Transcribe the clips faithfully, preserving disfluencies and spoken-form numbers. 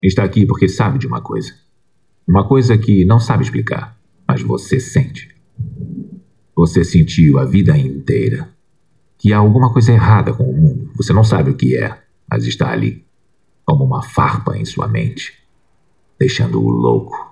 Está aqui porque sabe de uma coisa. Uma coisa que não sabe explicar, mas você sente. Você sentiu a vida inteira que há alguma coisa errada com o mundo. Você não sabe o que é, mas está ali, como uma farpa em sua mente, deixando-o louco.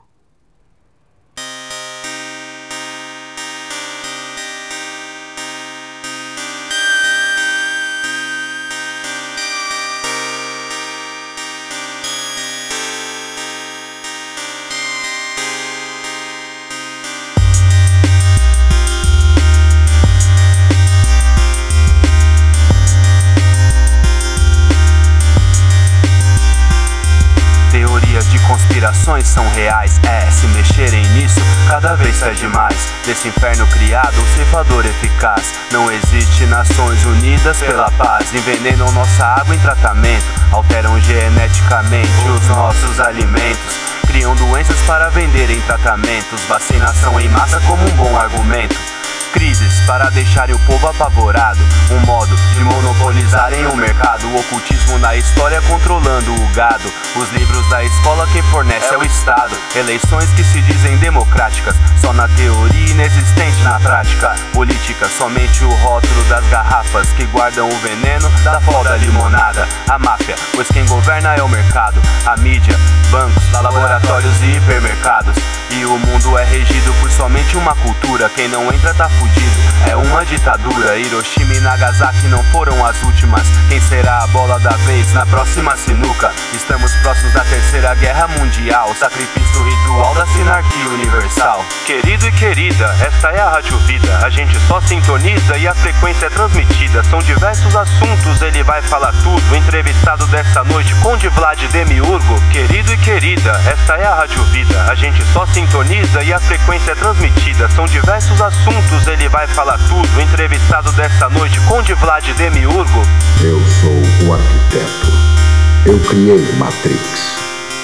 Conspirações são reais, é, se mexerem nisso, cada vez é demais. Desse inferno criado, um ceifador eficaz. Não existe Nações Unidas pela paz. Envenenam nossa água em tratamento, alteram geneticamente os nossos alimentos, criam doenças para venderem tratamentos, vacinação em massa como um bom argumento. Crises para deixarem o povo apavorado, um modo de monopolizarem o mercado. O ocultismo na história controlando o gado. Os livros da escola quem fornece é o Estado. Eleições que se dizem democráticas, só na teoria inexistente na prática. Política, somente o rótulo das garrafas que guardam o veneno da foda limonada. A máfia, pois quem governa é o mercado. A mídia, bancos, laboratórios e hipermercados. E o mundo é regido por somente uma cultura. Quem não entra tá fudido, é uma ditadura. Hiroshima e Nagasaki não foram as últimas. Quem será a bola da vez na próxima sinuca? Estamos próximos da terceira guerra mundial, sacrifício ritual da sinarquia universal. Querido e querida, esta é a Rádio Vida. A gente só sintoniza e a frequência é transmitida. São diversos assuntos, ele vai falar tudo. O entrevistado dessa noite, Conde Vlad Demiurgo. Querido e querida, esta é a Rádio Vida. A gente só sintoniza e a frequência é transmitida. São diversos assuntos, ele vai falar tudo. O entrevistado dessa noite, Conde Vlad Demiurgo. Eu sou o arquiteto. Eu criei Matrix.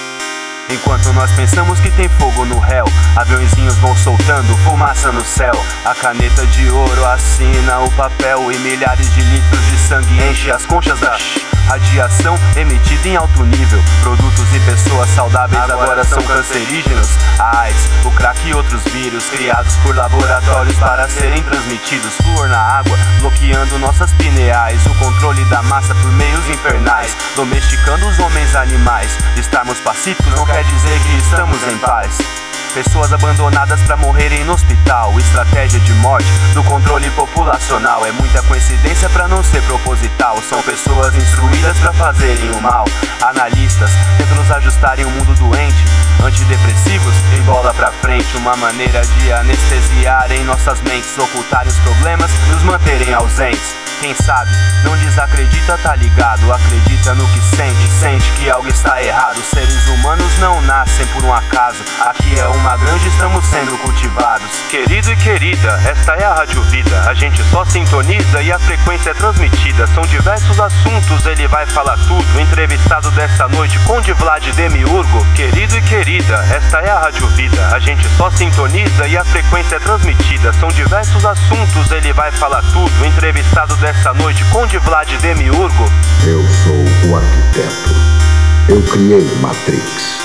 Enquanto nós pensamos que tem fogo no réu, aviõezinhos vão soltando fumaça no céu. A caneta de ouro assina o papel e milhares de litros de sangue enche as conchas da radiação emitida em alto nível. Produtos e pessoas saudáveis agora são cancerígenos. A AIDS, o crack e outros vírus criados por laboratórios para serem transmitidos. Flúor na água, bloqueando nossas pineais. O controle da massa por meios infernais, domesticando os homens animais. Estarmos pacíficos não quer dizer que estamos em paz. Pessoas abandonadas pra morrerem no hospital. Estratégia de morte do controle populacional. É muita coincidência pra não ser proposital. São pessoas instruídas pra fazerem o mal. Analistas tentam nos ajustarem um mundo doente. Antidepressivos e bola pra frente. Uma maneira de anestesiarem nossas mentes, ocultarem os problemas e nos manterem ausentes. Quem sabe, não desacredita, tá ligado. Acredita no que sente, sente que algo está errado. Seres humanos não nascem por um acaso. Aqui é uma grande, estamos sendo cultivados. Querido e querida, esta é a Rádio Vida. A gente só sintoniza e a frequência é transmitida. São diversos assuntos, ele vai falar tudo. O entrevistado desta noite, Conde Vlad Demiurgo. Querido e querida, esta é a Rádio Vida. A gente só sintoniza e a frequência é transmitida. São diversos assuntos, ele vai falar tudo. O entrevistado dessa noite, Conde Vlad Demiurgo. Eu sou o arquiteto. Eu criei Matrix.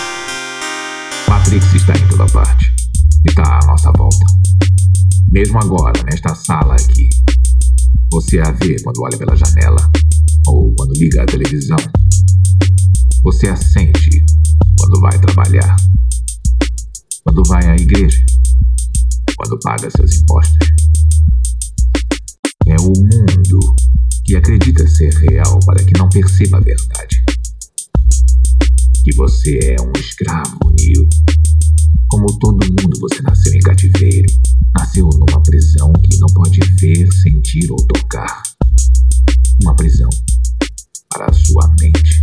Matrix está em toda parte. Está à nossa volta. Mesmo agora, nesta sala aqui. Você a vê quando olha pela janela ou quando liga a televisão. Você a sente quando vai trabalhar, quando vai à igreja, quando paga seus impostos. É o mundo que acredita ser real para que não perceba a verdade. Que você é um escravo, Neo. Como todo mundo, você nasceu em cativeiro. Nasceu numa prisão que não pode ver, sentir ou tocar. Uma prisão para a sua mente.